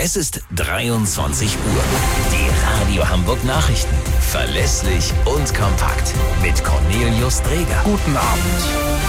Es ist 23 Uhr. Die Radio Hamburg Nachrichten. Verlässlich und kompakt. Mit Cornelius Dreger. Guten Abend.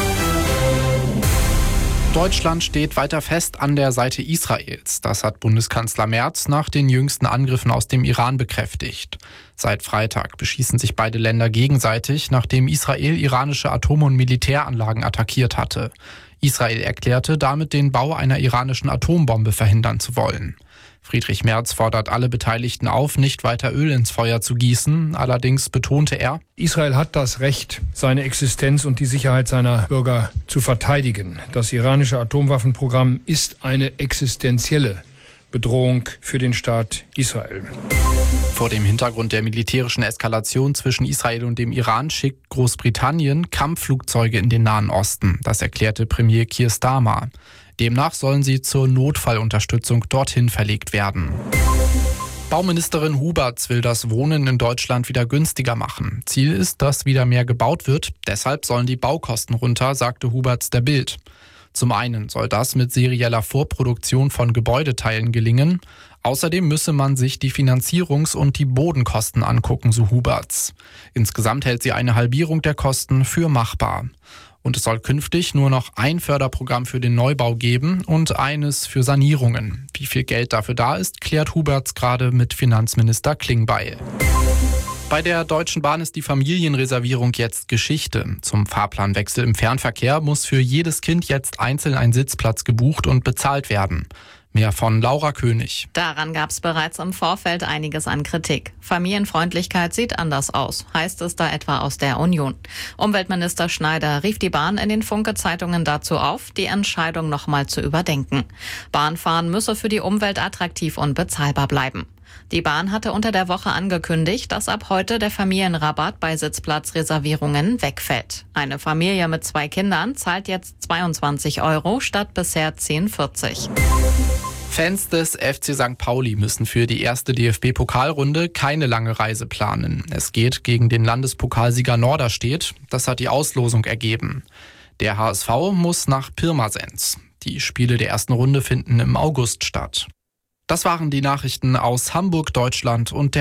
Deutschland steht weiter fest an der Seite Israels. Das hat Bundeskanzler Merz nach den jüngsten Angriffen aus dem Iran bekräftigt. Seit Freitag beschießen sich beide Länder gegenseitig, nachdem Israel iranische Atom- und Militäranlagen attackiert hatte. Israel erklärte damit, den Bau einer iranischen Atombombe verhindern zu wollen. Friedrich Merz fordert alle Beteiligten auf, nicht weiter Öl ins Feuer zu gießen. Allerdings betonte er: Israel hat das Recht, seine Existenz und die Sicherheit seiner Bürger zu verteidigen. Das iranische Atomwaffenprogramm ist eine existenzielle Bedrohung für den Staat Israel. Vor dem Hintergrund der militärischen Eskalation zwischen Israel und dem Iran schickt Großbritannien Kampfflugzeuge in den Nahen Osten. Das erklärte Premier Keir Starmer. Demnach sollen sie zur Notfallunterstützung dorthin verlegt werden. Bauministerin Huberts will das Wohnen in Deutschland wieder günstiger machen. Ziel ist, dass wieder mehr gebaut wird. Deshalb sollen die Baukosten runter, sagte Huberts der Bild. Zum einen soll das mit serieller Vorproduktion von Gebäudeteilen gelingen. Außerdem müsse man sich die Finanzierungs- und die Bodenkosten angucken, so Huberts. Insgesamt hält sie eine Halbierung der Kosten für machbar. Und es soll künftig nur noch ein Förderprogramm für den Neubau geben und eines für Sanierungen. Wie viel Geld dafür da ist, klärt Huberts gerade mit Finanzminister Klingbeil. Bei der Deutschen Bahn ist die Familienreservierung jetzt Geschichte. Zum Fahrplanwechsel im Fernverkehr muss für jedes Kind jetzt einzeln ein Sitzplatz gebucht und bezahlt werden. Mehr von Laura König. Daran gab es bereits im Vorfeld einiges an Kritik. Familienfreundlichkeit sieht anders aus, heißt es da etwa aus der Union. Umweltminister Schneider rief die Bahn in den Funke-Zeitungen dazu auf, die Entscheidung nochmal zu überdenken. Bahnfahren müsse für die Umwelt attraktiv und bezahlbar bleiben. Die Bahn hatte unter der Woche angekündigt, dass ab heute der Familienrabatt bei Sitzplatzreservierungen wegfällt. Eine Familie mit 2 Kindern zahlt jetzt 22 € statt bisher 10,40 €. Fans des FC St. Pauli müssen für die erste DFB-Pokalrunde keine lange Reise planen. Es geht gegen den Landespokalsieger Norderstedt. Das hat die Auslosung ergeben. Der HSV muss nach Pirmasens. Die Spiele der ersten Runde finden im August statt. Das waren die Nachrichten aus Hamburg, Deutschland und der